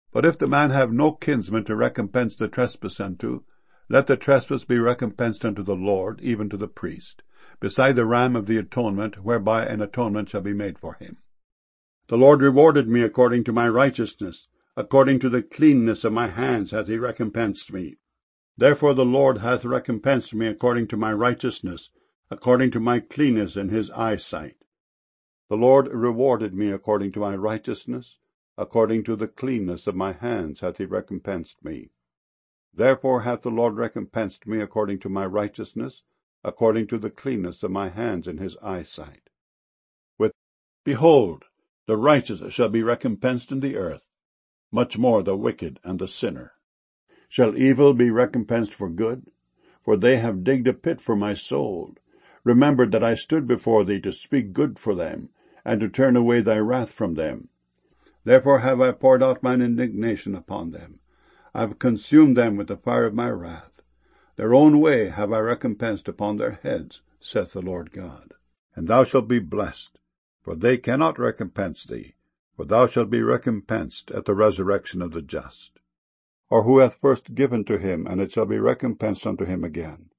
But if the man have no kinsman to recompense the trespass unto, let the trespass be recompensed unto the Lord, even to the priest, beside the ram of the atonement, whereby an atonement shall be made for him. The Lord rewarded me according to my righteousness, according to the cleanness of my hands hath he recompensed me. Therefore the Lord hath recompensed me according to my righteousness, according to my cleanness in his eyesight. The Lord rewarded me according to my righteousness, according to the cleanness of my hands hath he recompensed me. Therefore hath the Lord recompensed me according to my righteousness, according to the cleanness of my hands in his eyesight. Behold, the righteous shall be recompensed in the earth, much more the wicked and the sinner. Shall evil be recompensed for good? For they have digged a pit for my soul. Remember that I stood before thee to speak good for them, and to turn away thy wrath from them. Therefore have I poured out mine indignation upon them. I have consumed them with the fire of my wrath. Their own way have I recompensed upon their heads, saith the Lord God. And thou shalt be blessed, for they cannot recompense thee, for thou shalt be recompensed at the resurrection of the just. Or who hath first given to him, and it shall be recompensed unto him again?